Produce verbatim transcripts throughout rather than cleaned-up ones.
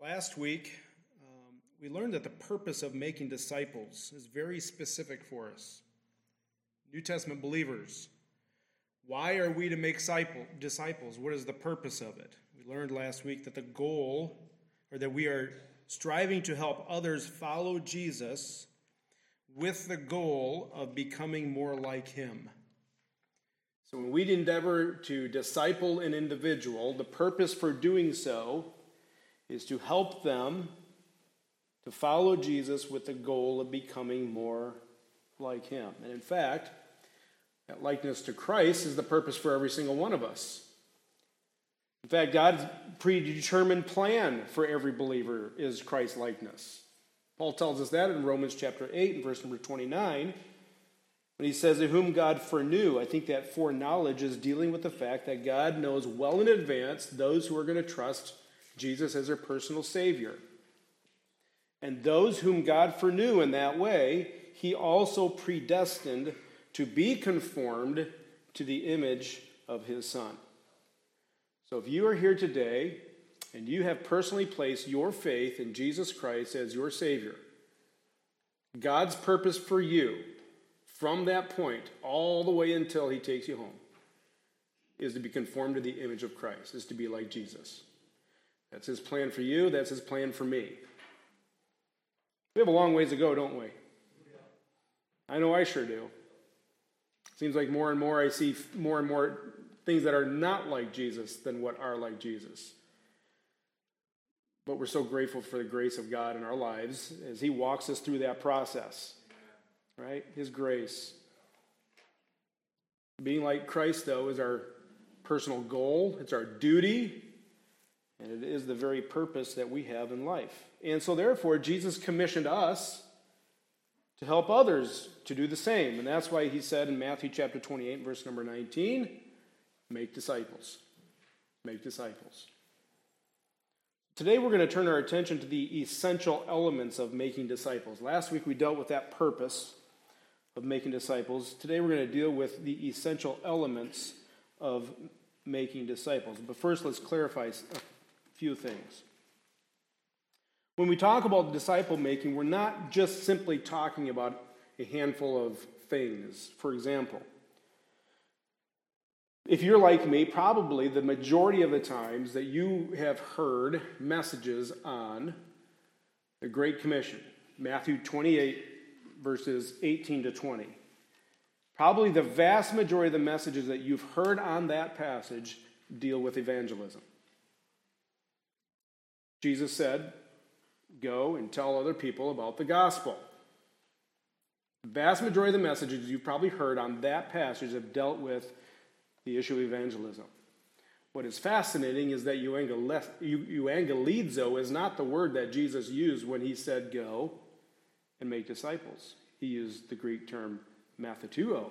Last week, um, we learned that the purpose of making disciples is very specific for us. New Testament believers, why are we to make disciples? What is the purpose of it? We learned last week that the goal, or that we are striving to help others follow Jesus with the goal of becoming more like him. So when we endeavor to disciple an individual, the purpose for doing so is to help them to follow Jesus with the goal of becoming more like him. And in fact, that likeness to Christ is the purpose for every single one of us. In fact, God's predetermined plan for every believer is Christ likeness. Paul tells us that in Romans chapter eight and verse number twenty-nine. When he says, "In whom God foreknew," I think that foreknowledge is dealing with the fact that God knows well in advance those who are going to trust Jesus as their personal Savior. And those whom God foreknew in that way, he also predestined to be conformed to the image of his Son. So if you are here today and you have personally placed your faith in Jesus Christ as your Savior, God's purpose for you from that point all the way until he takes you home is to be conformed to the image of Christ, is to be like Jesus. That's his plan for you. That's his plan for me. We have a long ways to go, don't we? I know I sure do. Seems like more and more I see more and more things that are not like Jesus than what are like Jesus. But we're so grateful for the grace of God in our lives as he walks us through that process. Right? His grace. Being like Christ, though, is our personal goal. It's our duty. And it is the very purpose that we have in life. And so therefore, Jesus commissioned us to help others to do the same. And that's why he said in Matthew chapter twenty-eight, verse number nineteen, make disciples. Make disciples. Today we're going to turn our attention to the essential elements of making disciples. Last week we dealt with that purpose of making disciples. Today we're going to deal with the essential elements of making disciples. But first let's clarify a few things. When we talk about disciple making, we're not just simply talking about a handful of things. For example, if you're like me, probably the majority of the times that you have heard messages on the Great Commission, Matthew twenty-eight, verses eighteen to twenty, probably the vast majority of the messages that you've heard on that passage deal with evangelism. Jesus said, go and tell other people about the gospel. The vast majority of the messages you've probably heard on that passage have dealt with the issue of evangelism. What is fascinating is that euangelizo is not the word that Jesus used when he said go and make disciples. He used the Greek term mathetuo,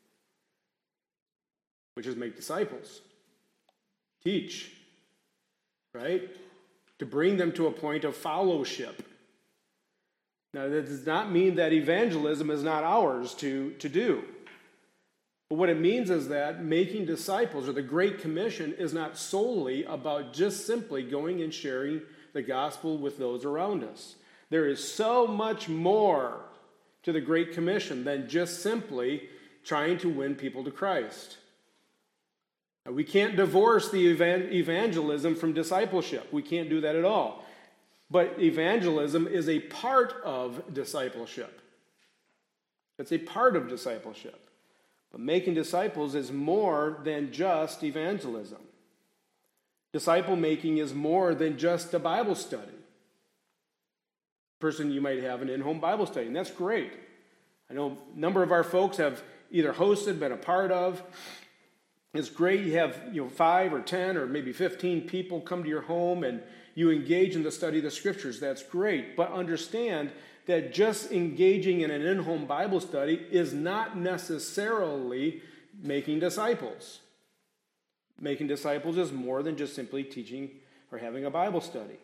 which is make disciples. Teach, right? To bring them to a point of fellowship. Now, that does not mean that evangelism is not ours to, to do. But what it means is that making disciples, or the Great Commission, is not solely about just simply going and sharing the gospel with those around us. There is so much more to the Great Commission than just simply trying to win people to Christ. Now, we can't divorce the evangelism from discipleship. We can't do that at all. But evangelism is a part of discipleship. It's a part of discipleship. But making disciples is more than just evangelism. Disciple making is more than just a Bible study. Person, you might have an in-home Bible study, and that's great. I know a number of our folks have either hosted, been a part of. It's great. You have you know five or ten or maybe fifteen people come to your home and you engage in the study of the Scriptures. That's great. But understand that just engaging in an in-home Bible study is not necessarily making disciples. Making disciples is more than just simply teaching or having a Bible study.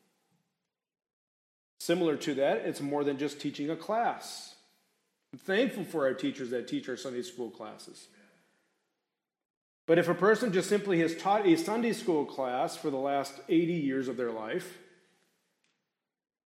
Similar to that, it's more than just teaching a class. I'm thankful for our teachers that teach our Sunday school classes. But if a person just simply has taught a Sunday school class for the last eighty years of their life,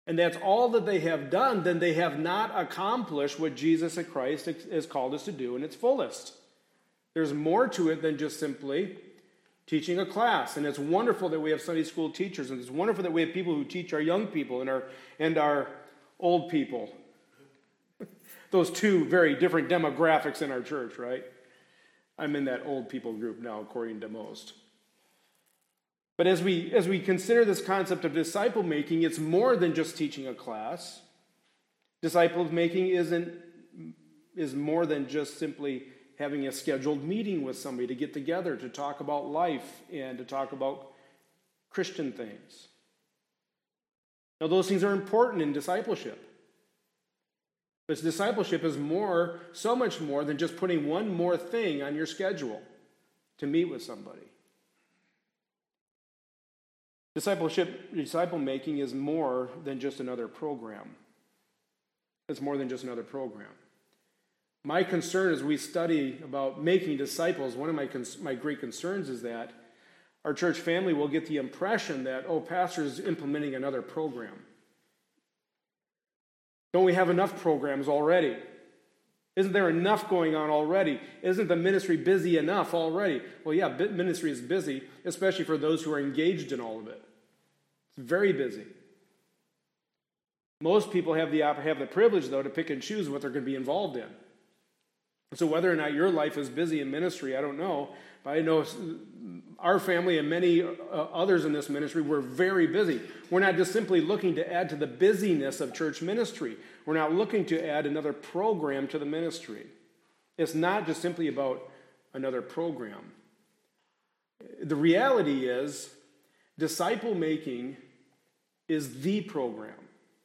and that's all that they have done, then they have not accomplished what Jesus Christ has called us to do in its fullest. There's more to it than just simply teaching a class. And it's wonderful that we have Sunday school teachers, and it's wonderful that we have people who teach our young people and our, and our old people. Those two very different demographics in our church, right? I'm in that old people group now, according to most. But as we as we consider this concept of disciple making, it's more than just teaching a class. Disciple making isn't is more than just simply having a scheduled meeting with somebody to get together to talk about life and to talk about Christian things. Now, those things are important in discipleship. But discipleship is more, so much more than just putting one more thing on your schedule to meet with somebody. Discipleship, disciple making is more than just another program. It's more than just another program. My concern as we study about making disciples, one of my, my great concerns is that our church family will get the impression that, oh, pastor is implementing another program. Don't we have enough programs already? Isn't there enough going on already? Isn't the ministry busy enough already? Well, yeah, ministry is busy, especially for those who are engaged in all of it. It's very busy. Most people have the have the privilege, though, to pick and choose what they're going to be involved in. So whether or not your life is busy in ministry, I don't know. But I know our family and many uh, others in this ministry, we're very busy. We're not just simply looking to add to the busyness of church ministry. We're not looking to add another program to the ministry. It's not just simply about another program. The reality is, disciple making is the program.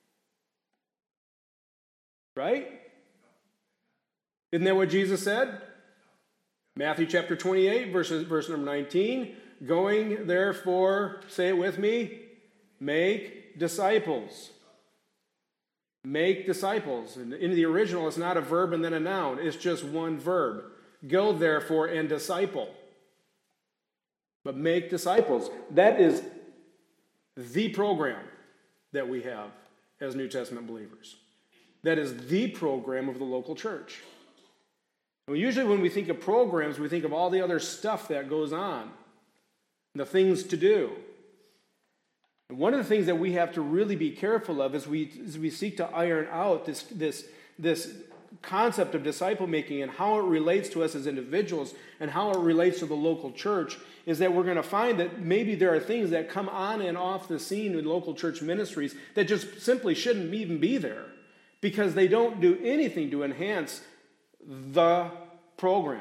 Right? Isn't that what Jesus said? Matthew chapter twenty-eight, verses, verse number nineteen. Going, therefore, say it with me, make disciples. Make disciples. And in the original, it's not a verb and then a noun. It's just one verb. Go, therefore, and disciple. But make disciples. That is the program that we have as New Testament believers. That is the program of the local church. And usually when we think of programs, we think of all the other stuff that goes on, the things to do. And one of the things that we have to really be careful of as we, as we seek to iron out this, this, this concept of disciple making and how it relates to us as individuals and how it relates to the local church is that we're going to find that maybe there are things that come on and off the scene in local church ministries that just simply shouldn't even be there because they don't do anything to enhance the program,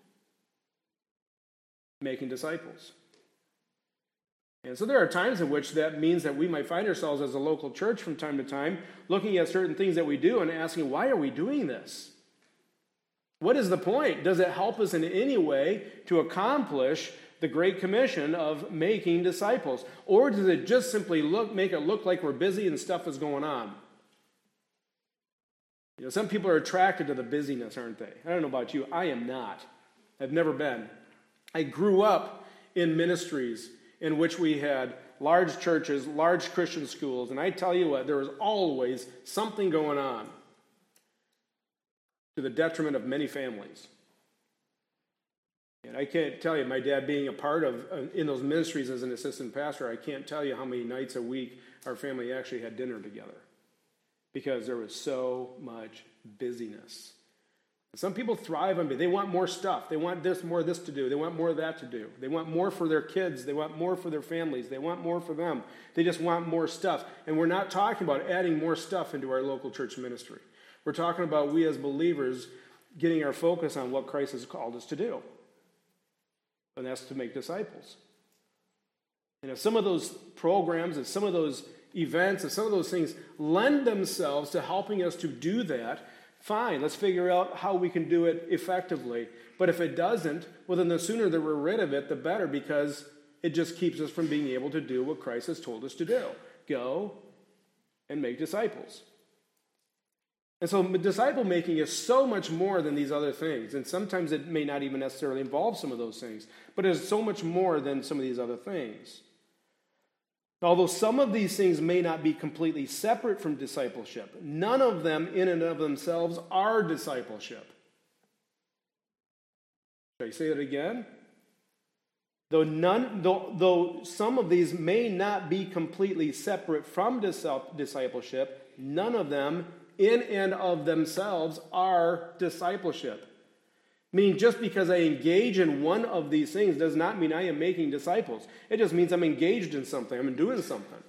making disciples. And so there are times in which that means that we might find ourselves as a local church from time to time looking at certain things that we do and asking, why are we doing this? What is the point? Does it help us in any way to accomplish the Great Commission of making disciples? Or does it just simply look make it look like we're busy and stuff is going on? You know, some people are attracted to the busyness, aren't they? I don't know about you. I am not. I've never been. I grew up in ministries in which we had large churches, large Christian schools, and I tell you what, there was always something going on to the detriment of many families. And I can't tell you, my dad being a part of, uh, in those ministries as an assistant pastor, I can't tell you how many nights a week our family actually had dinner together. Because there was so much busyness. Some people thrive on it. They want more stuff. They want this, more of this to do. They want more of that to do. They want more for their kids. They want more for their families. They want more for them. They just want more stuff. And we're not talking about adding more stuff into our local church ministry. We're talking about we as believers getting our focus on what Christ has called us to do. And that's to make disciples. And if some of those programs and some of those events and some of those things lend themselves to helping us to do that, fine, let's figure out how we can do it effectively. But if it doesn't, well, then the sooner that we're rid of it, the better, because it just keeps us from being able to do what Christ has told us to do. Go and make disciples. And so disciple making is so much more than these other things. And sometimes it may not even necessarily involve some of those things, but it is so much more than some of these other things. Although some of these things may not be completely separate from discipleship, none of them in and of themselves are discipleship. Should I say it again? Though, none, though, though some of these may not be completely separate from discipleship, none of them in and of themselves are discipleship. Meaning just because I engage in one of these things does not mean I am making disciples. It just means I'm engaged in something. I'm doing something.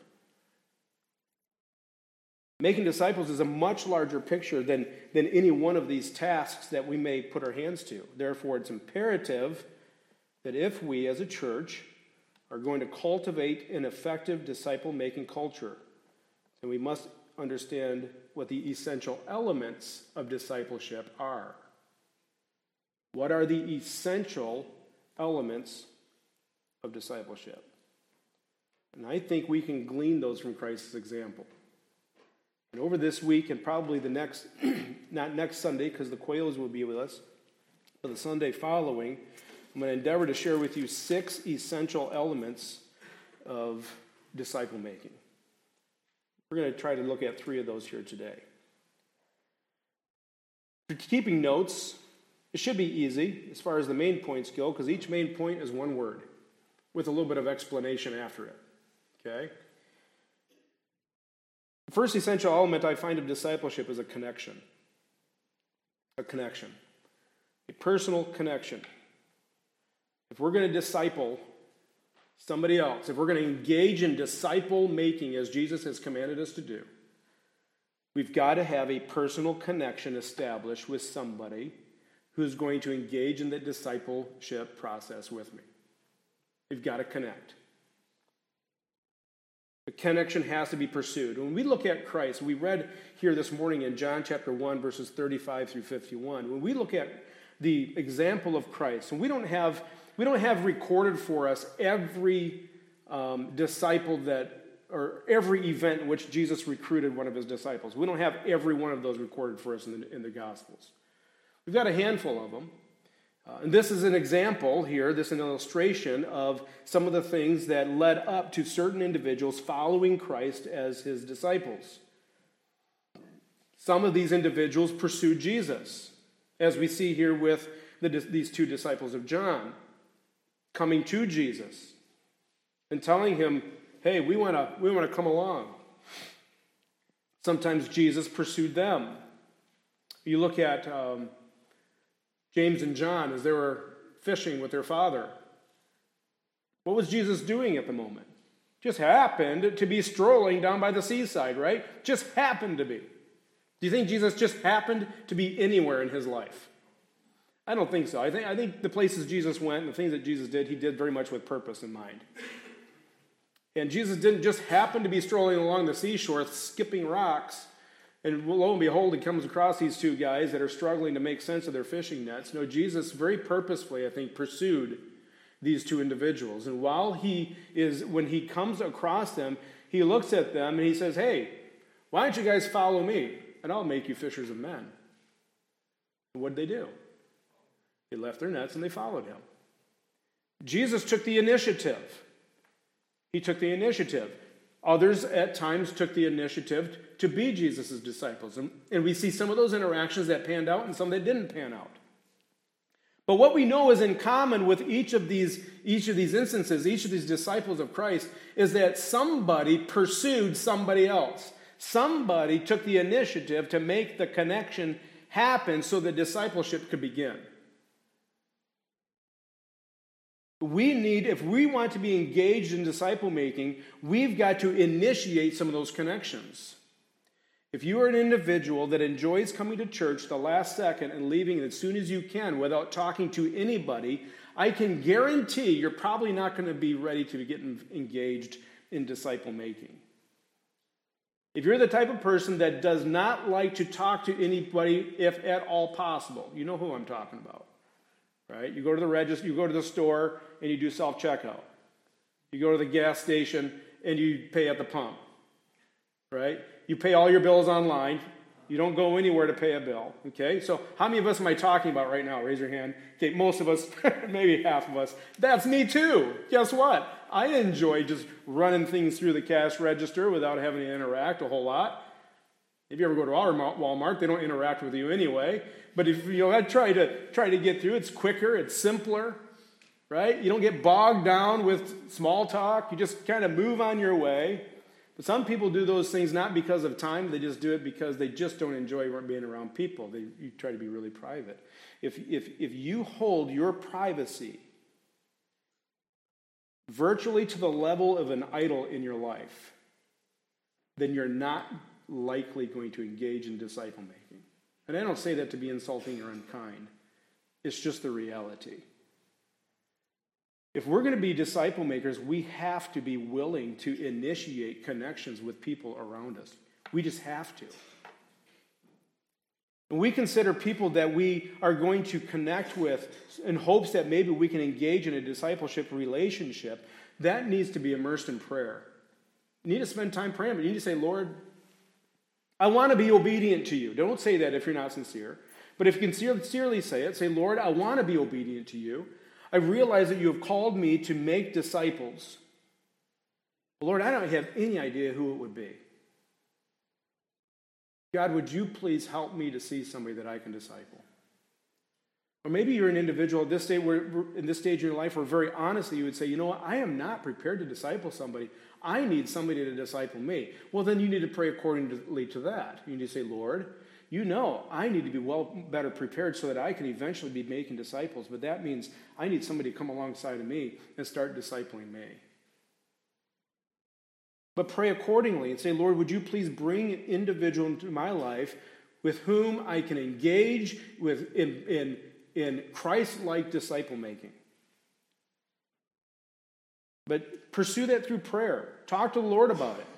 Making disciples is a much larger picture than, than any one of these tasks that we may put our hands to. Therefore, it's imperative that if we as a church are going to cultivate an effective disciple-making culture, then we must understand what the essential elements of discipleship are. What are the essential elements of discipleship? And I think we can glean those from Christ's example. And over this week and probably the next, not next Sunday because the Quayles will be with us, but the Sunday following, I'm going to endeavor to share with you six essential elements of disciple making. We're going to try to look at three of those here today. For keeping notes, it should be easy as far as the main points go because each main point is one word with a little bit of explanation after it. Okay? The first essential element I find of discipleship is a connection. A connection. A personal connection. If we're going to disciple somebody else, if we're going to engage in disciple making as Jesus has commanded us to do, we've got to have a personal connection established with somebody who's going to engage in the discipleship process with me. We've got to connect. The connection has to be pursued. When we look at Christ, we read here this morning in John chapter one, verses thirty-five through fifty-one. When we look at the example of Christ, and we don't have we don't have recorded for us every um, disciple that, or every event in which Jesus recruited one of his disciples. We don't have every one of those recorded for us in the, in the Gospels. We've got a handful of them. Uh, and this is an example here, this is an illustration of some of the things that led up to certain individuals following Christ as his disciples. Some of these individuals pursued Jesus, as we see here with the, these two disciples of John, coming to Jesus and telling him, hey, we want to we want to come along. Sometimes Jesus pursued them. You look at um, James and John as they were fishing with their father. What was Jesus doing at the moment? Just happened to be strolling down by the seaside, right? Just happened to be. Do you think Jesus just happened to be anywhere in his life? I don't think so. I think, I think the places Jesus went and the things that Jesus did, he did very much with purpose in mind. And Jesus didn't just happen to be strolling along the seashore, skipping rocks, and lo and behold, he comes across these two guys that are struggling to make sense of their fishing nets. No, Jesus very purposefully, I think, pursued these two individuals. And while he is, when he comes across them, he looks at them and he says, hey, why don't you guys follow me, and I'll make you fishers of men. And what did they do? They left their nets and they followed him. Jesus took the initiative. He took the initiative. Others at times took the initiative to be Jesus' disciples. And, and we see some of those interactions that panned out and some that didn't pan out. But what we know is in common with each of these, each of these instances, each of these disciples of Christ, is that somebody pursued somebody else. Somebody took the initiative to make the connection happen so that discipleship could begin. We need, if we want to be engaged in disciple making, we've got to initiate some of those connections. If you are an individual that enjoys coming to church the last second and leaving as soon as you can without talking to anybody, I can guarantee you're probably not going to be ready to get engaged in disciple making. If you're the type of person that does not like to talk to anybody, if at all possible, you know who I'm talking about. Right? You go to the register, you go to the store, and you do self-checkout. You go to the gas station, and you pay at the pump. Right? You pay all your bills online. You don't go anywhere to pay a bill. Okay? So how many of us am I talking about right now? Raise your hand. Okay, most of us, maybe half of us. That's me too. Guess what? I enjoy just running things through the cash register without having to interact a whole lot. If you ever go to our Walmart, they don't interact with you anyway. But if you know, I try to try to get through, it's quicker, it's simpler, right? You don't get bogged down with small talk. You just kind of move on your way. But some people do those things not because of time. They just do it because they just don't enjoy being around people. They you try to be really private. If if if you hold your privacy virtually to the level of an idol in your life, then you're not likely going to engage in disciple making. And I don't say that to be insulting or unkind. It's just the reality. If we're going to be disciple makers, we have to be willing to initiate connections with people around us. We just have to. And we consider people that we are going to connect with in hopes that maybe we can engage in a discipleship relationship. That needs to be immersed in prayer. You need to spend time praying, but you need to say, Lord, I want to be obedient to you. Don't say that if you're not sincere. But if you can sincerely say it, say, Lord, I want to be obedient to you. I realize that you have called me to make disciples. Lord, I don't have any idea who it would be. God, would you please help me to see somebody that I can disciple? Or maybe you're an individual at this stage, where, in this stage in your life where very honestly you would say, you know what, I am not prepared to disciple somebody. I need somebody to disciple me. Well, then you need to pray accordingly to that. You need to say, Lord, you know I need to be well better prepared so that I can eventually be making disciples. But that means I need somebody to come alongside of me and start discipling me. But pray accordingly and say, Lord, would you please bring an individual into my life with whom I can engage with in, in, in Christ-like disciple making. But pursue that through prayer. Talk to the Lord about it.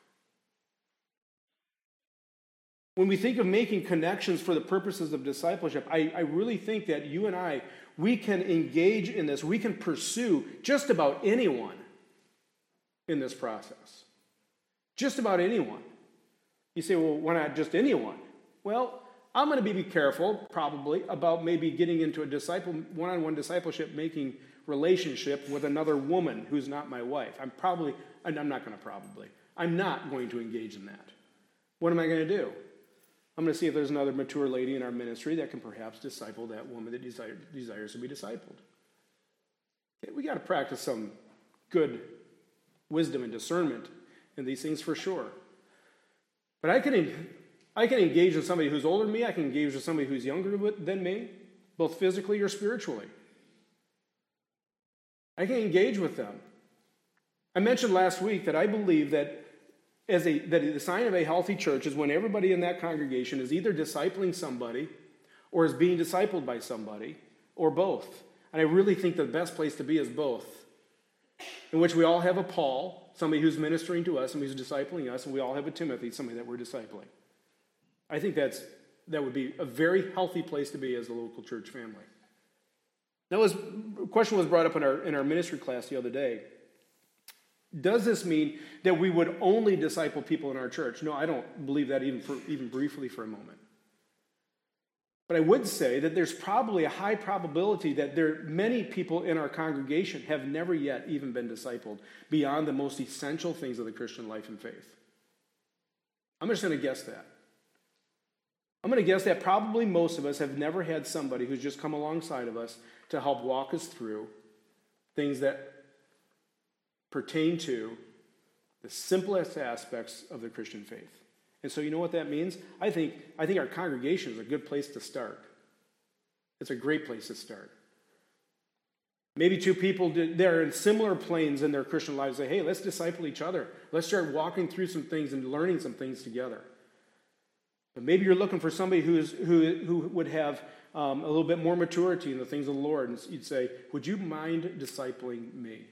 When we think of making connections for the purposes of discipleship, I, I really think that you and I, we can engage in this. We can pursue just about anyone in this process. Just about anyone. You say, well, why not just anyone? Well, I'm going to be careful, probably, about maybe getting into a disciple, one-on-one discipleship making relationship with another woman who's not my wife. I'm probably, and I'm not going to probably, I'm not going to engage in that. What am I going to do? I'm going to see if there's another mature lady in our ministry that can perhaps disciple that woman that desire, desires to be discipled. Okay, we got to practice some good wisdom and discernment in these things for sure. But I can, I can engage with somebody who's older than me. I can engage with somebody who's younger than me, both physically or spiritually. I can engage with them. I mentioned last week that I believe that as a that the sign of a healthy church is when everybody in that congregation is either discipling somebody or is being discipled by somebody or both. And I really think the best place to be is both. In which we all have a Paul, somebody who's ministering to us and who's discipling us, and we all have a Timothy, somebody that we're discipling. I think that's that would be a very healthy place to be as a local church family. Now, was, a question was brought up in our in our ministry class the other day. Does this mean that we would only disciple people in our church? No, I don't believe that even for, even briefly for a moment. But I would say that there's probably a high probability that there many people in our congregation have never yet even been discipled beyond the most essential things of the Christian life and faith. I'm just going to guess that. I'm going to guess that probably most of us have never had somebody who's just come alongside of us to help walk us through things that pertain to the simplest aspects of the Christian faith. And so you know what that means? I think I think our congregation is a good place to start. It's a great place to start. Maybe two people, they're in similar planes in their Christian lives, say, hey, let's disciple each other. Let's start walking through some things and learning some things together. But maybe you're looking for somebody who is who who would have um, a little bit more maturity in the things of the Lord. And you'd say, would you mind discipling me?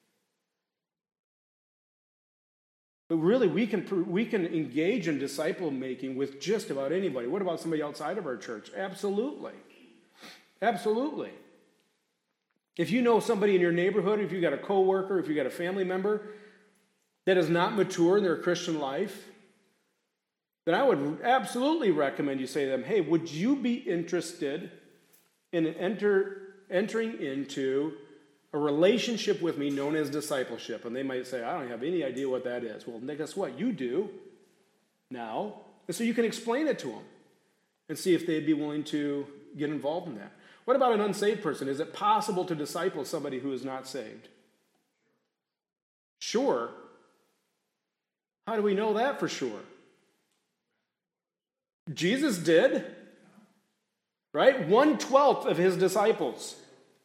But really, we can we can engage in disciple making with just about anybody. What about somebody outside of our church? Absolutely. Absolutely. If you know somebody in your neighborhood, if you've got a coworker, if you've got a family member that is not mature in their Christian life, then I would absolutely recommend you say to them, hey, would you be interested in enter, entering into a relationship with me known as discipleship. And they might say, I don't have any idea what that is. Well, guess what? You do now. And so you can explain it to them and see if they'd be willing to get involved in that. What about an unsaved person? Is it possible to disciple somebody who is not saved? Sure. How do we know that for sure? Jesus did, right? One twelfth of his disciples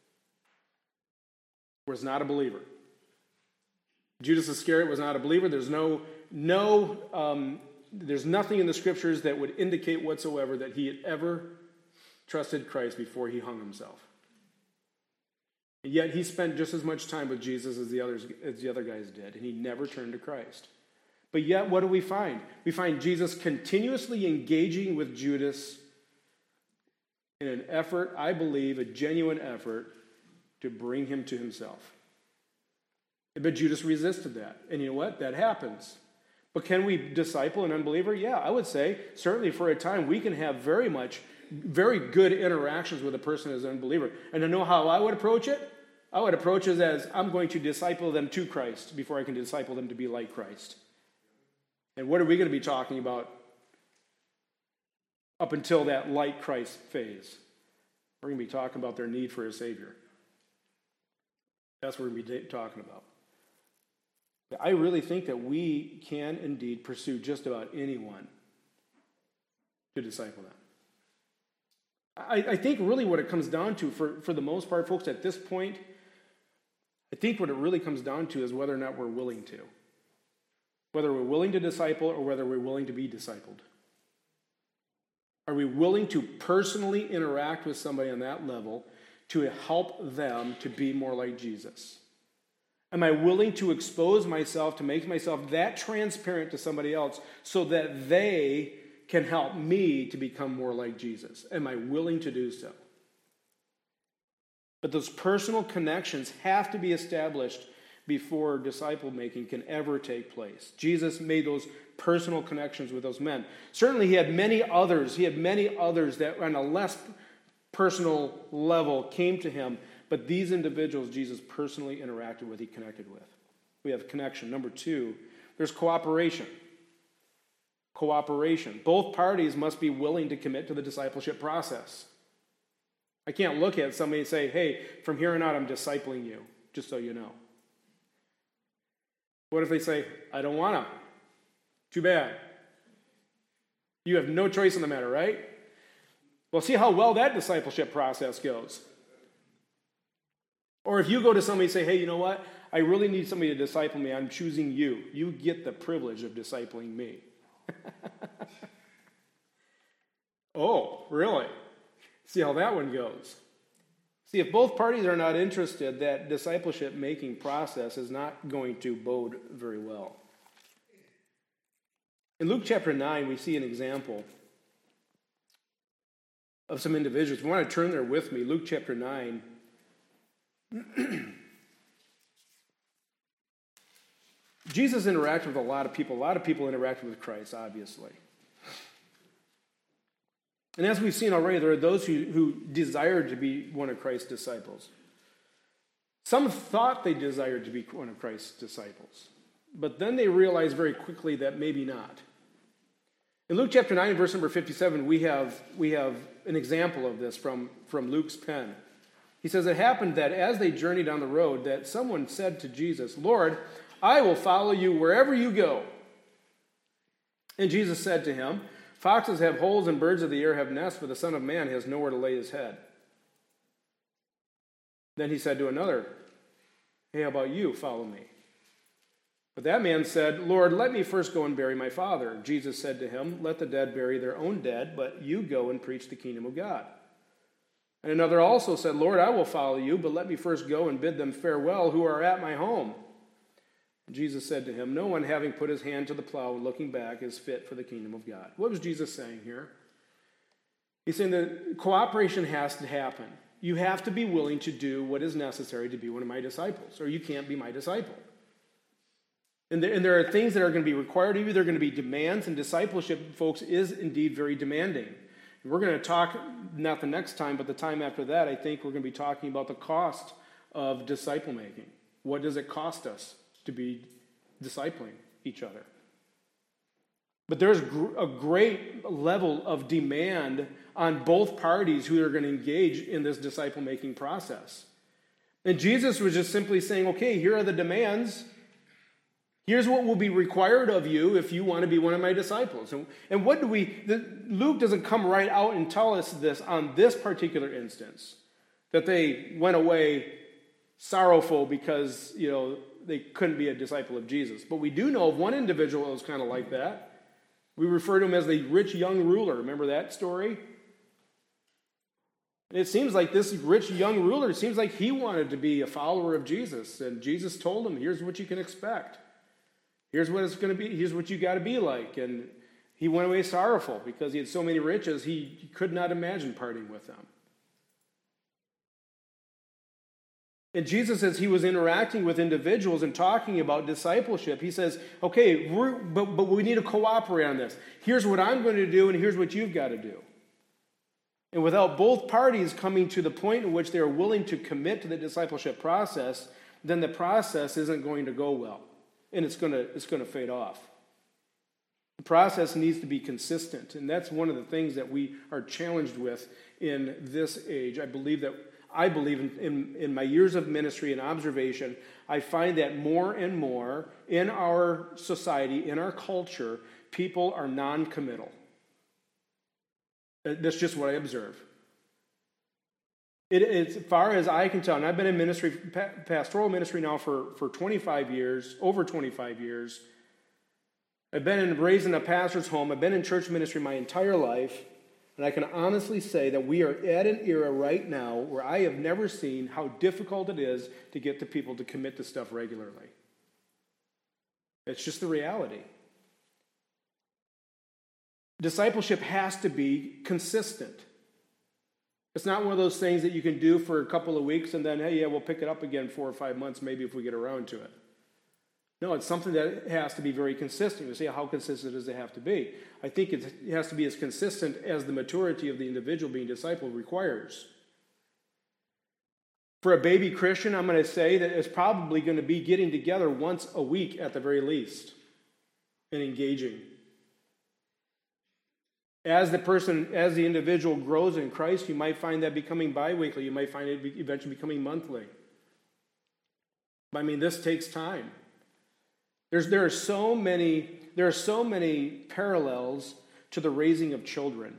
was not a believer. Judas Iscariot was not a believer. There's no, no, um, there's nothing in the scriptures that would indicate whatsoever that he had ever trusted Christ before he hung himself. And yet he spent just as much time with Jesus as the others, as the other guys did, and he never turned to Christ. But yet, what do we find? We find Jesus continuously engaging with Judas in an effort, I believe, a genuine effort to bring him to himself. But Judas resisted that. And you know what? That happens. But can we disciple an unbeliever? Yeah, I would say, certainly for a time, we can have very much, very good interactions with a person as an unbeliever. And to know how I would approach it? I would approach it as, I'm going to disciple them to Christ before I can disciple them to be like Christ. And what are we going to be talking about up until that like Christ phase? We're going to be talking about their need for a Savior. That's what we're going to be talking about. I really think that we can indeed pursue just about anyone to disciple them. I, I think really what it comes down to, for, for the most part, folks, at this point, I think what it really comes down to is whether or not we're willing to. Whether we're willing to disciple or whether we're willing to be discipled. Are we willing to personally interact with somebody on that level to help them to be more like Jesus? Am I willing to expose myself, to make myself that transparent to somebody else so that they can help me to become more like Jesus? Am I willing to do so? But those personal connections have to be established before disciple making can ever take place. Jesus made those personal connections with those men. Certainly he had many others. He had many others that on a less personal level came to him. But these individuals Jesus personally interacted with, he connected with. We have connection. Number two, there's cooperation. Cooperation. Both parties must be willing to commit to the discipleship process. I can't look at somebody and say, hey, from here on out I'm discipling you, just so you know. What if they say, I don't want to? Too bad. You have no choice in the matter, right? Well, see how well that discipleship process goes. Or if you go to somebody and say, hey, you know what? I really need somebody to disciple me. I'm choosing you. You get the privilege of discipling me. Oh, really? See how that one goes. See, if both parties are not interested, that discipleship-making process is not going to bode very well. In Luke chapter nine, we see an example of some individuals. If you want to turn there with me, Luke chapter nine. Jesus interacted with a lot of people. A lot of people interacted with Christ, obviously. And as we've seen already, there are those who, who desired to be one of Christ's disciples. Some thought they desired to be one of Christ's disciples. But then they realized very quickly that maybe not. In Luke chapter nine, verse number fifty-seven, we have, we have an example of this from, from Luke's pen. He says, it happened that as they journeyed on the road, that someone said to Jesus, Lord, I will follow you wherever you go. And Jesus said to him, foxes have holes and birds of the air have nests, but the Son of Man has nowhere to lay his head. Then he said to another, hey, how about you? Follow me. But that man said, Lord, let me first go and bury my father. Jesus said to him, let the dead bury their own dead, but you go and preach the kingdom of God. And another also said, Lord, I will follow you, but let me first go and bid them farewell who are at my home. And Jesus said to him, no one having put his hand to the plow and looking back is fit for the kingdom of God. What was Jesus saying here? He's saying that cooperation has to happen. You have to be willing to do what is necessary to be one of my disciples, or you can't be my disciple. And there, and there are things that are going to be required of you. There are going to be demands, and discipleship, folks, is indeed very demanding. And we're going to talk, not the next time, but the time after that, I think we're going to be talking about the cost of disciple making. What does it cost us to be discipling each other? But there's gr- a great level of demand on both parties who are going to engage in this disciple-making process. And Jesus was just simply saying, okay, here are the demands. Here's what will be required of you if you want to be one of my disciples. And, and what do we, the, Luke doesn't come right out and tell us this on this particular instance, that they went away sorrowful because, you know, they couldn't be a disciple of Jesus. But we do know of one individual that was kind of like that. We refer to him as the rich young ruler. Remember that story? And it seems like this rich young ruler, it seems like he wanted to be a follower of Jesus. And Jesus told him, here's what you can expect. Here's what it's going to be. Here's what you got to be like. And he went away sorrowful because he had so many riches, he could not imagine parting with them. And Jesus, as he was interacting with individuals and talking about discipleship, he says, okay, we're, but, but we need to cooperate on this. Here's what I'm going to do, and here's what you've got to do. And without both parties coming to the point in which they are willing to commit to the discipleship process, then the process isn't going to go well, and it's going to, it's going to fade off. The process needs to be consistent, and that's one of the things that we are challenged with in this age. I believe that I believe in, in, in my years of ministry and observation, I find that more and more in our society, in our culture, people are non-committal. That's just what I observe. It, as far as I can tell, and I've been in ministry, pastoral ministry now for, for twenty-five years, over twenty-five years. I've been in, raised in a pastor's home. I've been in church ministry my entire life. And I can honestly say that we are at an era right now where I have never seen how difficult it is to get the people to commit to stuff regularly. It's just the reality. Discipleship has to be consistent. It's not one of those things that you can do for a couple of weeks and then, hey, yeah, we'll pick it up again four or five months, maybe if we get around to it. No, it's something that has to be very consistent. You say, how consistent does it have to be? I think it has to be as consistent as the maturity of the individual being discipled requires. For a baby Christian, I'm going to say that it's probably going to be getting together once a week at the very least and engaging. As the person, as the individual grows in Christ, you might find that becoming bi-weekly. You might find it eventually becoming monthly. I mean, this takes time. There's, there are so many, there are so many parallels to the raising of children.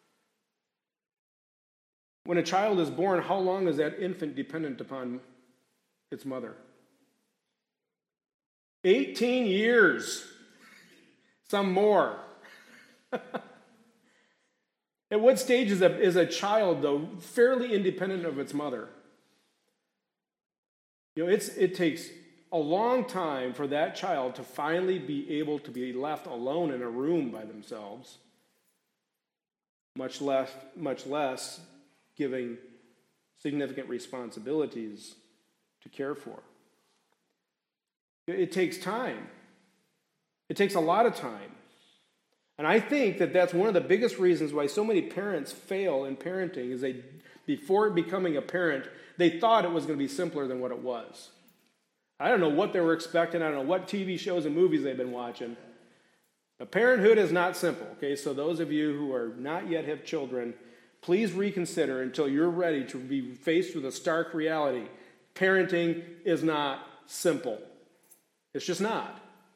When a child is born, how long is that infant dependent upon its mother? eighteen years. Some more. At what stage is a, is a child, though, fairly independent of its mother? You know, it's, it takes a long time for that child to finally be able to be left alone in a room by themselves, much less, much less giving significant responsibilities to care for. It takes time. It takes a lot of time. And I think that that's one of the biggest reasons why so many parents fail in parenting is they, before becoming a parent, they thought it was going to be simpler than what it was. I don't know what they were expecting. I don't know what T V shows and movies they've been watching. But parenthood is not simple, okay? So those of you who are not yet have children, please reconsider until you're ready to be faced with a stark reality. Parenting is not simple. It's just not.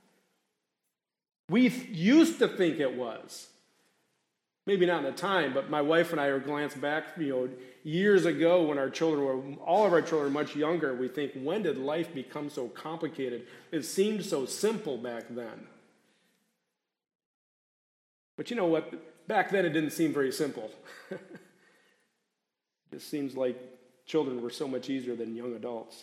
We used to think it was. Maybe not in the time, but my wife and I are glance back, you know, years ago when our children were, all of our children were much younger, we think, when did life become so complicated? It seemed so simple back then. But you know what? Back then it didn't seem very simple. It just seems like children were so much easier than young adults.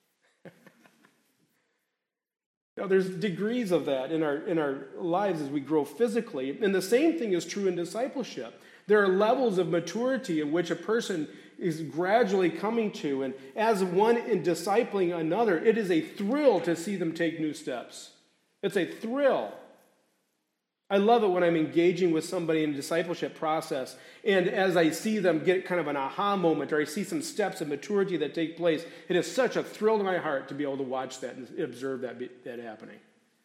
Now, there's degrees of that in our in our lives as we grow physically. And the same thing is true in discipleship. There are levels of maturity in which a person is gradually coming to. And as one in discipling another, it is a thrill to see them take new steps. It's a thrill. I love it when I'm engaging with somebody in a discipleship process, and as I see them get kind of an aha moment, or I see some steps of maturity that take place, it is such a thrill to my heart to be able to watch that and observe that, that happening.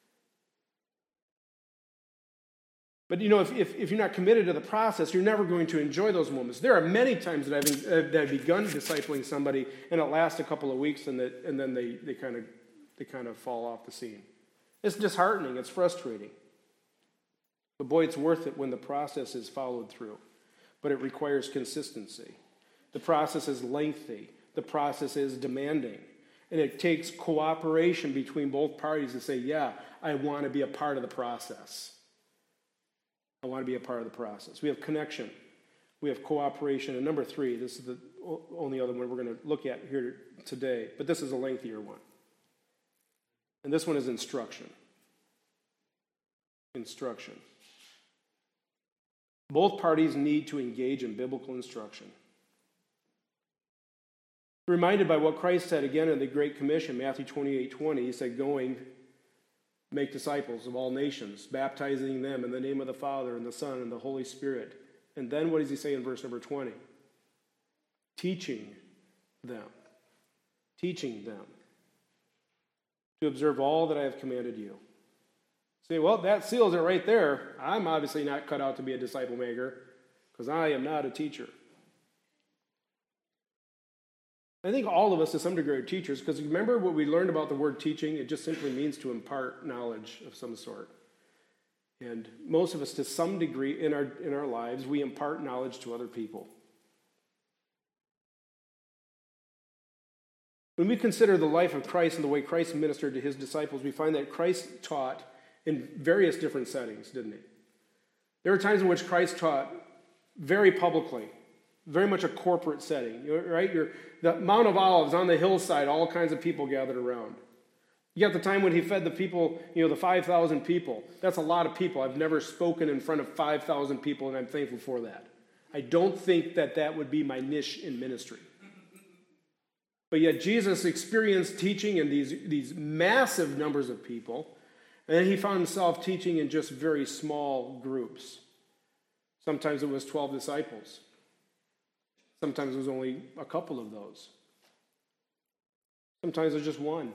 But you know, if, if, if you're not committed to the process, you're never going to enjoy those moments. There are many times that I've, uh, that I've begun discipling somebody, and it lasts a couple of weeks, and, that, and then they, they, kind of, they kind of fall off the scene. It's disheartening. It's frustrating. But boy, it's worth it when the process is followed through. But it requires consistency. The process is lengthy. The process is demanding. And it takes cooperation between both parties to say, yeah, I want to be a part of the process. I want to be a part of the process. We have connection. We have cooperation. And number three, this is the only other one we're going to look at here today, but this is a lengthier one. And this one is instruction. Instruction. Both parties need to engage in biblical instruction. Reminded by what Christ said again in the Great Commission, Matthew twenty-eight twenty, he said, going, make disciples of all nations, baptizing them in the name of the Father and the Son and the Holy Spirit. And then what does he say in verse number twenty? Teaching them. Teaching them to observe all that I have commanded you. Say, well, that seals it right there. I'm obviously not cut out to be a disciple maker because I am not a teacher. I think all of us to some degree are teachers, because remember what we learned about the word teaching? It just simply means to impart knowledge of some sort. And most of us, to some degree in our, in our lives, we impart knowledge to other people. When we consider the life of Christ and the way Christ ministered to his disciples, we find that Christ taught in various different settings, didn't he? There were times in which Christ taught very publicly, very much a corporate setting, right? You're, the Mount of Olives on the hillside, all kinds of people gathered around. You got the time when he fed the people, you know, the five thousand people. That's a lot of people. I've never spoken in front of five thousand people, and I'm thankful for that. I don't think that that would be my niche in ministry. But yet Jesus experienced teaching in these, these massive numbers of people, and then he found himself teaching in just very small groups. Sometimes it was twelve disciples. Sometimes it was only a couple of those. Sometimes it was just one.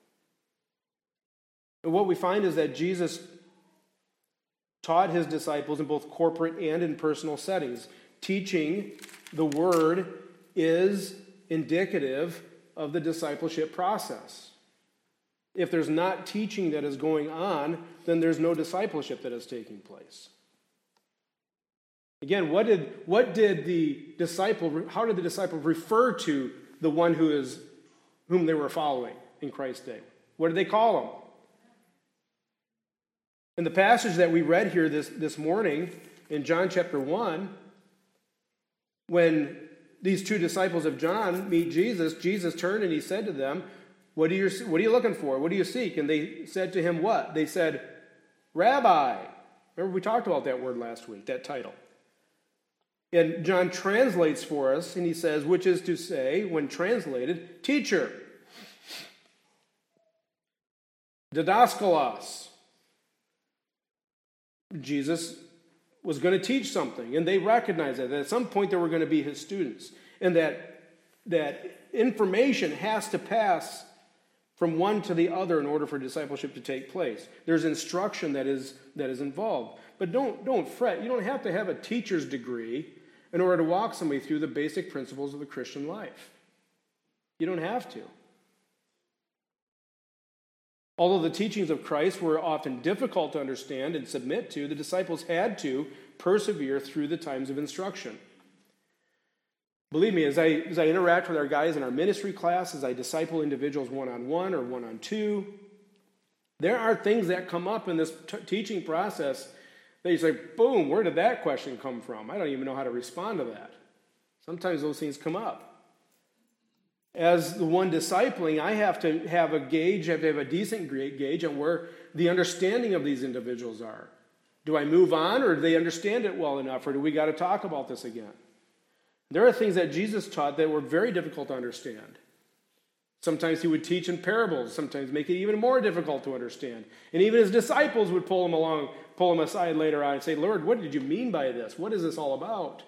And what we find is that Jesus taught his disciples in both corporate and in personal settings. Teaching the word is indicative of the discipleship process. If there's not teaching that is going on, then there's no discipleship that is taking place. Again, what did, what did the disciple, how did the disciple refer to the one who is, whom they were following in Christ's day? What did they call him? In the passage that we read here this, this morning in John chapter one, when these two disciples of John meet Jesus, Jesus turned and he said to them, What are you, what are you looking for? What do you seek? And they said to him what? They said, Rabbi. Remember we talked about that word last week, that title. And John translates for us, and he says, which is to say, when translated, teacher. Didaskalos. Jesus was going to teach something, and they recognized that, that at some point they were going to be his students, and that, that information has to pass from one to the other in order for discipleship to take place. There's instruction that is, that is involved. But don't, don't fret. You don't have to have a teacher's degree in order to walk somebody through the basic principles of the Christian life. You don't have to. Although the teachings of Christ were often difficult to understand and submit to, the disciples had to persevere through the times of instruction. Believe me, as I, as I interact with our guys in our ministry class, as I disciple individuals one-on-one or one-on-two, there are things that come up in this t- teaching process that you say, boom, where did that question come from? I don't even know how to respond to that. Sometimes those things come up. As the one discipling, I have to have a gauge, I have to have a decent gauge on where the understanding of these individuals are. Do I move on, or do they understand it well enough, or do we got to talk about this again? There are things that Jesus taught that were very difficult to understand. Sometimes he would teach in parables, sometimes make it even more difficult to understand. And even his disciples would pull him along, pull him aside later on and say, Lord, what did you mean by this? What is this all about?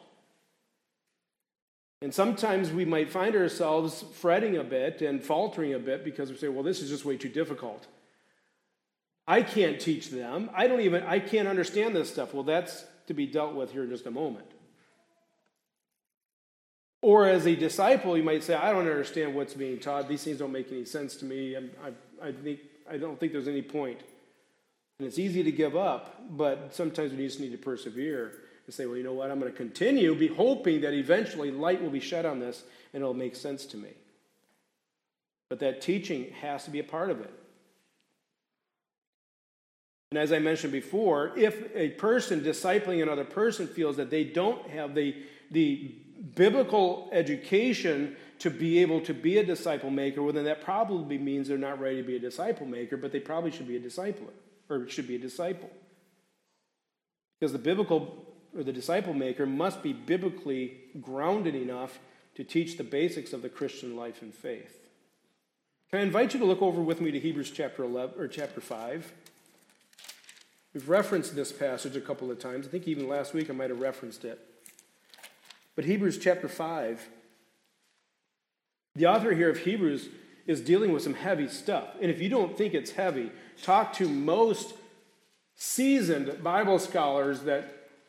And sometimes we might find ourselves fretting a bit and faltering a bit because we say, well, this is just way too difficult. I can't teach them. I don't even, I can't understand this stuff. Well, that's to be dealt with here in just a moment. Or as a disciple, you might say, I don't understand what's being taught. These things don't make any sense to me. I, I, I, think, I don't think there's any point. And it's easy to give up, but sometimes we just need to persevere and say, well, you know what? I'm going to continue, be hoping that eventually light will be shed on this and it'll make sense to me. But that teaching has to be a part of it. And as I mentioned before, if a person discipling another person feels that they don't have the, the biblical education to be able to be a disciple maker, well, then that probably means they're not ready to be a disciple maker, but they probably should be a discipler, or should be a disciple. Because the biblical, or the disciple maker must be biblically grounded enough to teach the basics of the Christian life and faith. Can I invite you to look over with me to Hebrews chapter eleven, or chapter five? We've referenced this passage a couple of times. I think even last week I might have referenced it. But Hebrews chapter five, the author here of Hebrews is dealing with some heavy stuff. And if you don't think it's heavy, talk to most seasoned Bible scholars that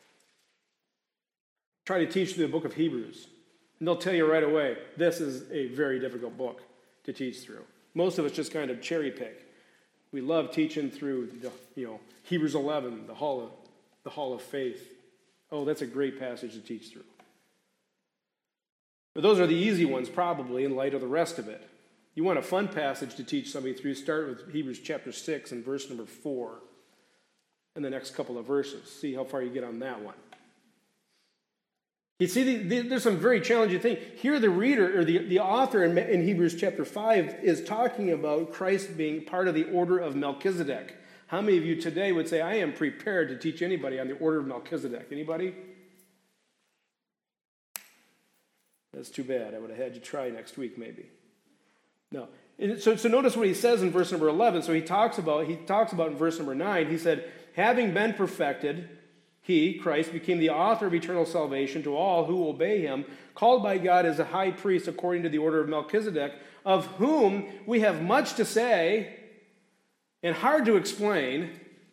try to teach the book of Hebrews. And they'll tell you right away, this is a very difficult book to teach through. Most of us just kind of cherry pick. We love teaching through the, you know, Hebrews eleven, the hall of the hall of faith. Oh, that's a great passage to teach through. But those are the easy ones, probably, in light of the rest of it. You want a fun passage to teach somebody through, start with Hebrews chapter six and verse number four, and the next couple of verses. See how far you get on that one. You see, the, the, there's some very challenging things. Here the reader, or the, the author in, in Hebrews chapter five is talking about Christ being part of the order of Melchizedek. How many of you today would say, I am prepared to teach anybody on the order of Melchizedek? Anybody? That's too bad. I would have had you try next week, maybe. No. So, so notice what he says in verse number eleven. So he talks about, he talks about in verse number nine, he said, having been perfected, he, Christ, became the author of eternal salvation to all who obey him, called by God as a high priest according to the order of Melchizedek, of whom we have much to say and hard to explain,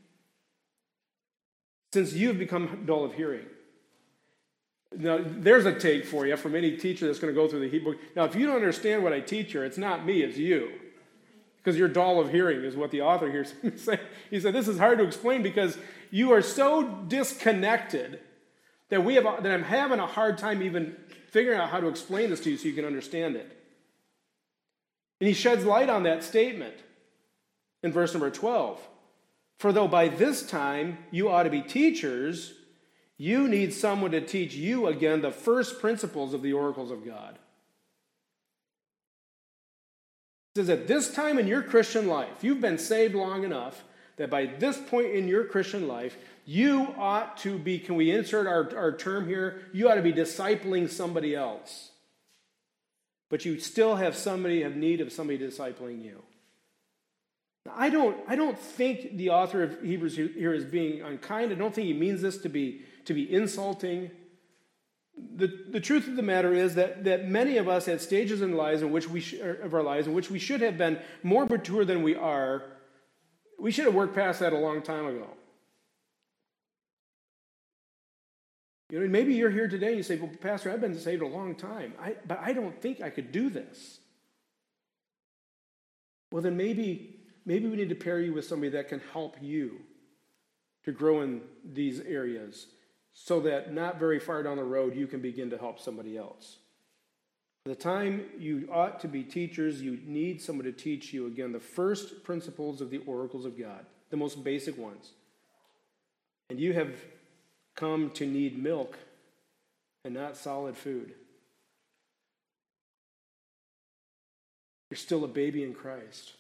since you've become dull of hearing. Now, there's a take for you from any teacher that's going to go through the Hebrew. Now, if you don't understand what I teach here, it's not me, it's you. Because you're dull of hearing is what the author here is saying. He said, this is hard to explain because you are so disconnected that we have that I'm having a hard time even figuring out how to explain this to you so you can understand it. And he sheds light on that statement in verse number twelve. For though by this time you ought to be teachers, you need someone to teach you again the first principles of the oracles of God. It says at this time in your Christian life, you've been saved long enough that by this point in your Christian life, you ought to be, can we insert our, our term here? You ought to be discipling somebody else. But you still have somebody, have need of somebody discipling you. Now, I don't, I don't think the author of Hebrews here is being unkind. I don't think he means this to be, to be insulting. The, the truth of the matter is that, that many of us at stages in lives in which we sh- of our lives in which we should have been more mature than we are, we should have worked past that a long time ago. You know, maybe you're here today and you say, well, Pastor, I've been saved a long time, I, but I don't think I could do this. Well, then maybe, maybe we need to pair you with somebody that can help you to grow in these areas, so that not very far down the road, you can begin to help somebody else. By the time you ought to be teachers, you need someone to teach you, again, the first principles of the oracles of God, the most basic ones. And you have come to need milk and not solid food. You're still a baby in Christ.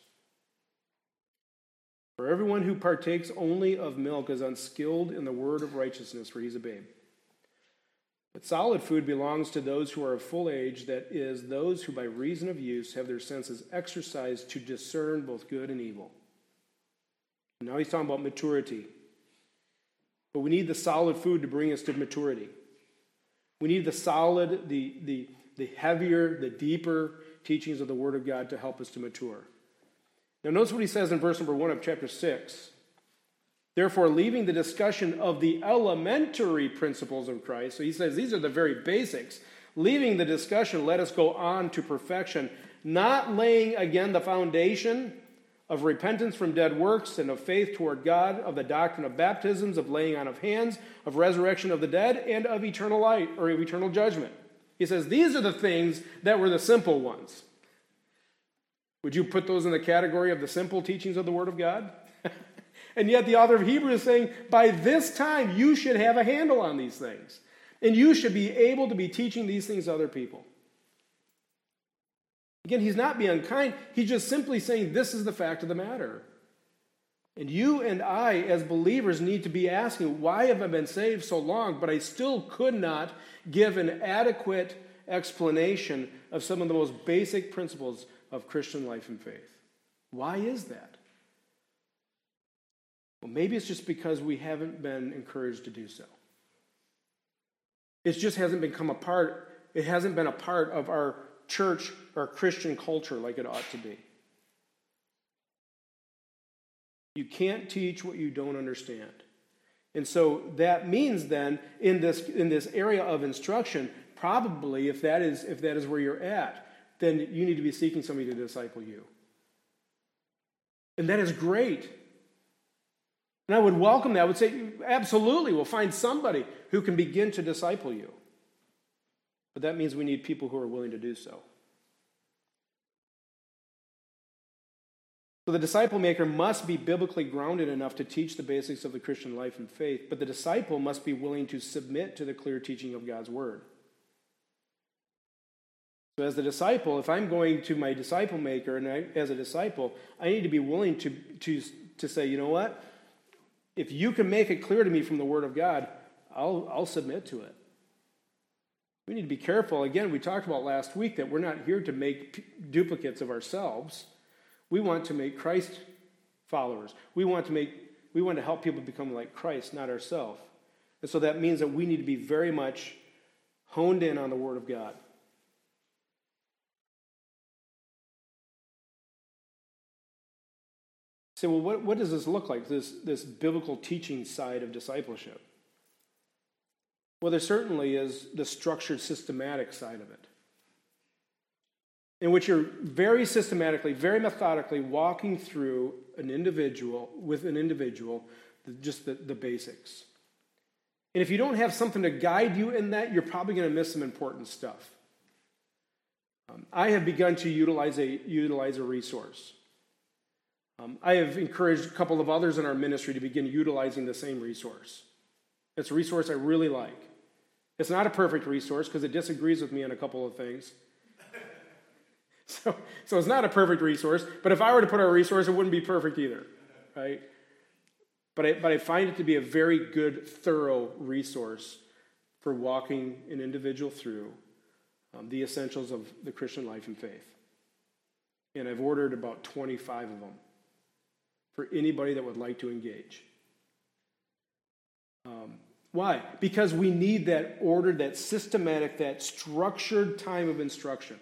For everyone who partakes only of milk is unskilled in the word of righteousness, for he's a babe. But solid food belongs to those who are of full age, that is, those who by reason of use have their senses exercised to discern both good and evil. Now he's talking about maturity. But we need the solid food to bring us to maturity. We need the solid, the, the, the heavier, the deeper teachings of the Word of God to help us to mature. Now notice what he says in verse number one of chapter six. Therefore, leaving the discussion of the elementary principles of Christ, so he says these are the very basics. Leaving the discussion, let us go on to perfection, not laying again the foundation of repentance from dead works and of faith toward God, of the doctrine of baptisms, of laying on of hands, of resurrection of the dead, and of eternal light, or of eternal judgment. He says these are the things that were the simple ones. Would you put those in the category of the simple teachings of the Word of God? And yet the author of Hebrews is saying, by this time you should have a handle on these things. And you should be able to be teaching these things to other people. Again, he's not being unkind. He's just simply saying this is the fact of the matter. And you and I, as believers, need to be asking, why have I been saved so long, but I still could not give an adequate explanation of some of the most basic principles of Christian life and faith? Why is that? Well, maybe it's just because we haven't been encouraged to do so. It just hasn't become a part, it hasn't been a part of our church, our Christian culture like it ought to be. You can't teach what you don't understand. And so that means then, in this, in this area of instruction, probably if that is, if that is where you're at, then you need to be seeking somebody to disciple you. And that is great. And I would welcome that. I would say, absolutely, we'll find somebody who can begin to disciple you. But that means we need people who are willing to do so. So the disciple maker must be biblically grounded enough to teach the basics of the Christian life and faith, but the disciple must be willing to submit to the clear teaching of God's Word. So as the disciple, if I'm going to my disciple maker, and I, as a disciple, I need to be willing to, to, to say, you know what? If you can make it clear to me from the Word of God, I'll, I'll submit to it. We need to be careful. Again, we talked about last week that we're not here to make p- duplicates of ourselves. We want to make Christ followers. We want to make, we want to help people become like Christ, not ourselves. And so that means that we need to be very much honed in on the Word of God. Say, well, what, what does this look like, this, this biblical teaching side of discipleship? Well, there certainly is the structured, systematic side of it, in which you're very systematically, very methodically walking through an individual, with an individual, just the, the basics. And if you don't have something to guide you in that, you're probably going to miss some important stuff. Um, I have begun to utilize a, utilize a resource. Um, I have encouraged a couple of others in our ministry to begin utilizing the same resource. It's a resource I really like. It's not a perfect resource because it disagrees with me on a couple of things. So, so it's not a perfect resource, but if I were to put out a resource, it wouldn't be perfect either, right? But I, but I find it to be a very good, thorough resource for walking an individual through um, the essentials of the Christian life and faith. And I've ordered about twenty-five of them for anybody that would like to engage. Um, why? Because we need that ordered, that systematic, that structured time of instruction.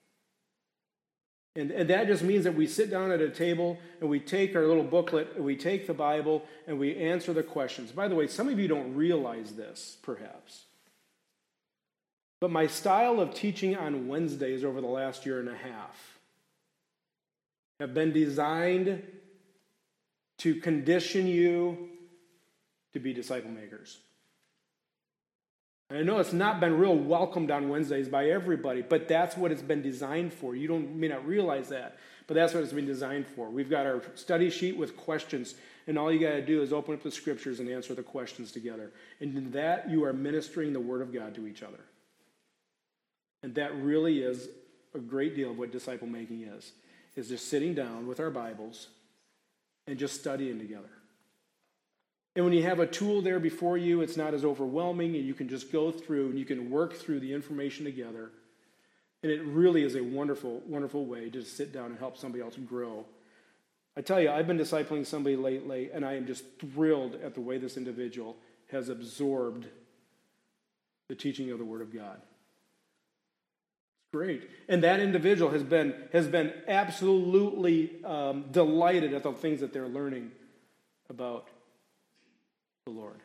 And, and that just means that we sit down at a table and we take our little booklet and we take the Bible and we answer the questions. By the way, some of you don't realize this, perhaps. But my style of teaching on Wednesdays over the last year and a half have been designed to condition you to be disciple makers. And I know it's not been real welcomed on Wednesdays by everybody, but that's what it's been designed for. You don't may not realize that, but that's what it's been designed for. We've got our study sheet with questions, and all you got to do is open up the scriptures and answer the questions together. And in that, you are ministering the Word of God to each other. And that really is a great deal of what disciple making is, is just sitting down with our Bibles and just studying together. And when you have a tool there before you, it's not as overwhelming, and you can just go through and you can work through the information together. And it really is a wonderful, wonderful way to sit down and help somebody else grow. I tell you, I've been discipling somebody lately, and I am just thrilled at the way this individual has absorbed the teaching of the Word of God. It's great. And that individual has been, has been absolutely um, delighted at the things that they're learning about the Lord.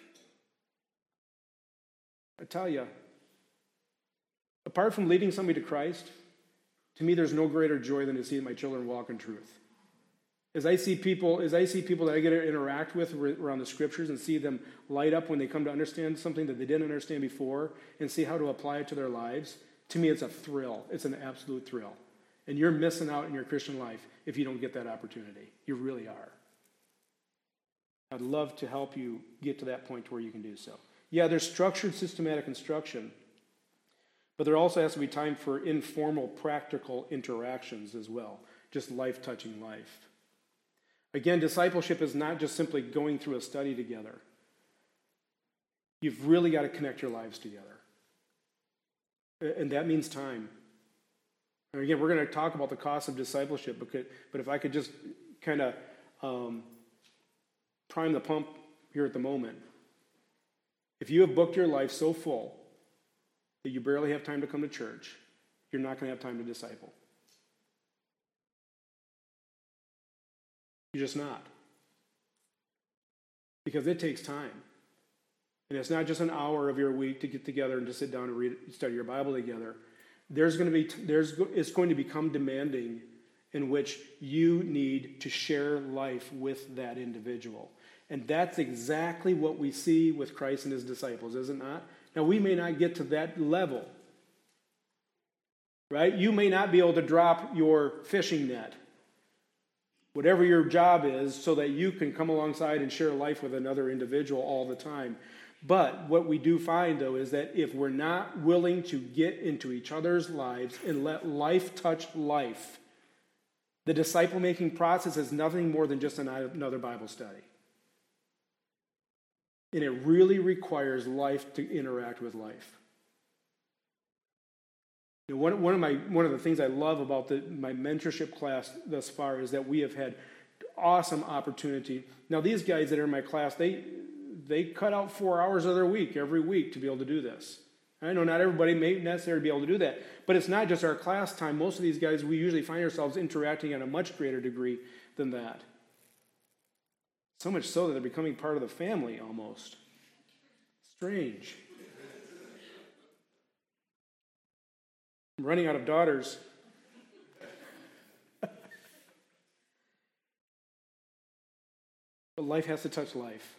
I tell you, apart from leading somebody to Christ, to me there's no greater joy than to see my children walk in truth. As I see people, as I see people that I get to interact with around the scriptures and see them light up when they come to understand something that they didn't understand before and see how to apply it to their lives, to me it's a thrill. It's an absolute thrill. And you're missing out in your Christian life if you don't get that opportunity. You really are. I'd love to help you get to that point where you can do so. Yeah, there's structured, systematic instruction, but there also has to be time for informal, practical interactions as well, just life-touching life. Again, discipleship is not just simply going through a study together. You've really got to connect your lives together. And that means time. And again, we're going to talk about the cost of discipleship, but if I could just kind of um, prime the pump here at the moment. If you have booked your life so full that you barely have time to come to church, you're not going to have time to disciple. You're just not. Because it takes time. And it's not just an hour of your week to get together and to sit down and read, study your Bible together. There's going to be, there's, it's going to become demanding in which you need to share life with that individual. And that's exactly what we see with Christ and his disciples, is it not? Now, we may not get to that level, right? You may not be able to drop your fishing net, whatever your job is, so that you can come alongside and share life with another individual all the time. But what we do find, though, is that if we're not willing to get into each other's lives and let life touch life, the disciple-making process is nothing more than just another Bible study. And it really requires life to interact with life. You know, one, one of my one of the things I love about the, my mentorship class thus far is that we have had awesome opportunity. Now, these guys that are in my class, they they cut out four hours of their week every week to be able to do this. I know not everybody may necessarily be able to do that, but it's not just our class time. Most of these guys, we usually find ourselves interacting at a much greater degree than that. So much so that they're becoming part of the family almost. Strange. I'm running out of daughters. But life has to touch life.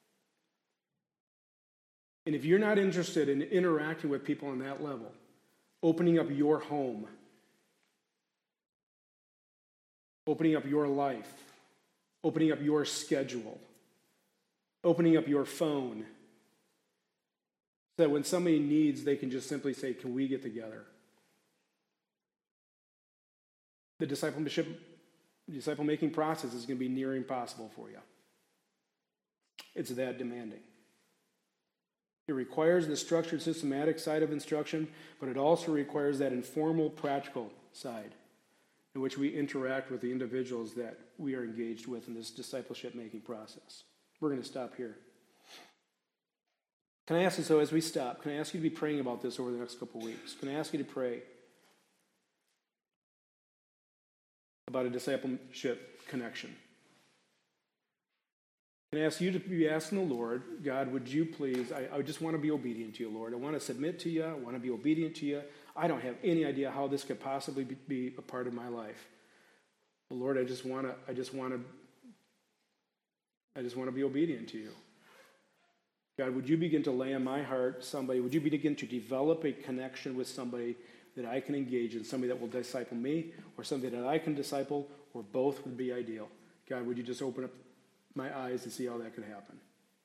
And if you're not interested in interacting with people on that level, opening up your home, opening up your life, opening up your schedule, opening up your phone, so that when somebody needs, they can just simply say, can we get together? The discipleship, disciple-making process is going to be near impossible for you. It's that demanding. It requires the structured, systematic side of instruction, but it also requires that informal, practical side in which we interact with the individuals that we are engaged with in this discipleship-making process. We're going to stop here. Can I ask you, so as we stop, can I ask you to be praying about this over the next couple of weeks? Can I ask you to pray about a discipleship connection? Can I ask you to be asking the Lord, God, would you please, I, I just want to be obedient to you, Lord. I want to submit to you. I want to be obedient to you. I don't have any idea how this could possibly be, be a part of my life. But Lord, I just want to, I just want to, I just want to be obedient to you. God, would you begin to lay on my heart somebody, would you begin to develop a connection with somebody that I can engage in, somebody that will disciple me, or somebody that I can disciple, or both would be ideal. God, would you just open up my eyes to see how that could happen?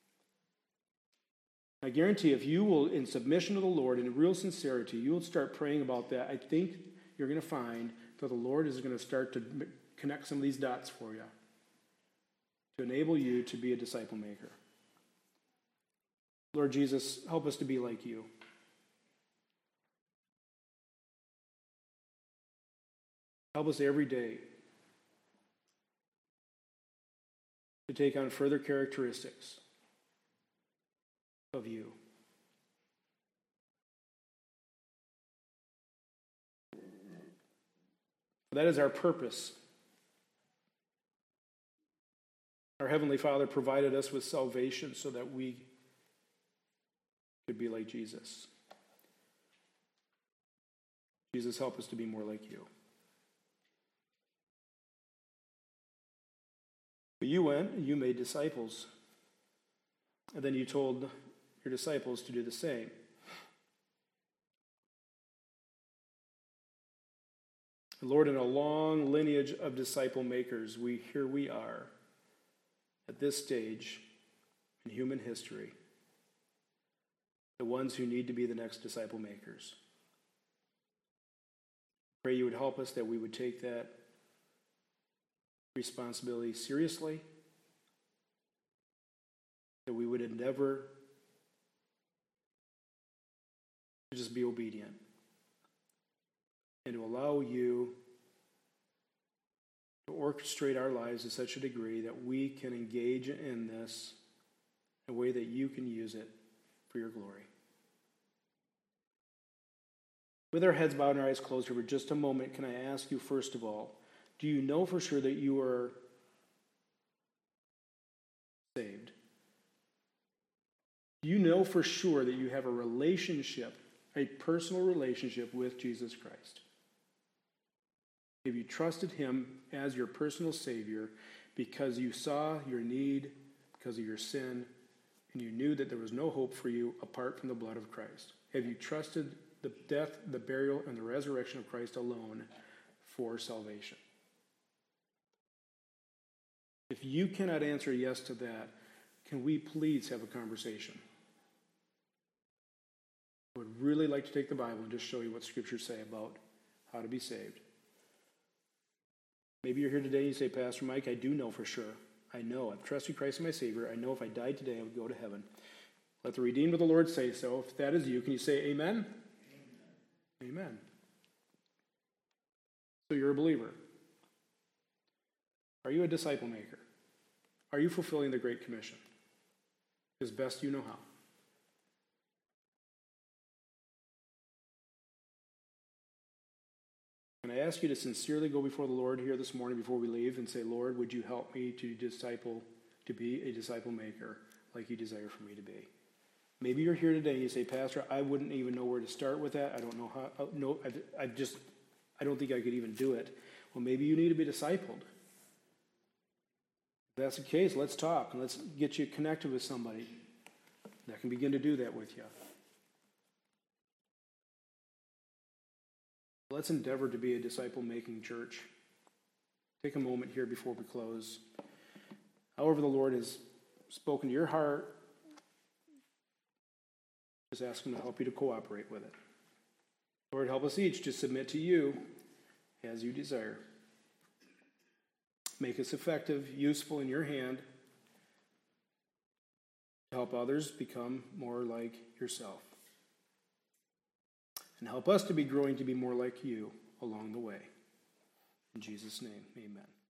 I guarantee if you will, in submission to the Lord, in real sincerity, you will start praying about that, I think you're going to find that the Lord is going to start to connect some of these dots for you to enable you to be a disciple maker. Lord Jesus, help us to be like you. Help us every day to take on further characteristics of you. That is our purpose. Our Heavenly Father provided us with salvation so that we could be like Jesus. Jesus, help us to be more like you. But you went and you made disciples. And then you told your disciples to do the same. Lord, in a long lineage of disciple makers, we here we are at this stage in human history, the ones who need to be the next disciple makers. Pray you would help us, that we would take that responsibility seriously, that we would endeavor to just be obedient and to allow you to orchestrate our lives to such a degree that we can engage in this in a way that you can use it for your glory. With our heads bowed and our eyes closed for just a moment, can I ask you, first of all, do you know for sure that you are saved? Do you know for sure that you have a relationship, a personal relationship with Jesus Christ? Have you trusted him as your personal Savior because you saw your need, because of your sin, and you knew that there was no hope for you apart from the blood of Christ? Have you trusted the death, the burial, and the resurrection of Christ alone for salvation? If you cannot answer yes to that, can we please have a conversation? I would really like to take the Bible and just show you what Scriptures say about how to be saved. Maybe you're here today and you say, Pastor Mike, I do know for sure. I know. I've trusted Christ as my Savior. I know if I died today, I would go to heaven. Let the redeemed of the Lord say so. If that is you, can you say amen? Amen. Amen. So you're a believer. Are you a disciple maker? Are you fulfilling the Great Commission as best you know how? And I ask you to sincerely go before the Lord here this morning before we leave and say, Lord, would you help me to disciple, to be a disciple maker like you desire for me to be? Maybe you're here today and you say, Pastor, I wouldn't even know where to start with that. I don't know how, no, I, I just, I don't think I could even do it. Well, maybe you need to be discipled. If that's the case, let's talk and let's get you connected with somebody that can begin to do that with you. Let's endeavor to be a disciple-making church. Take a moment here before we close. However the Lord has spoken to your heart, just ask him to help you to cooperate with it. Lord, help us each to submit to you as you desire. Make us effective, useful in your hand to help others become more like yourself. And help us to be growing to be more like you along the way. In Jesus' name, amen.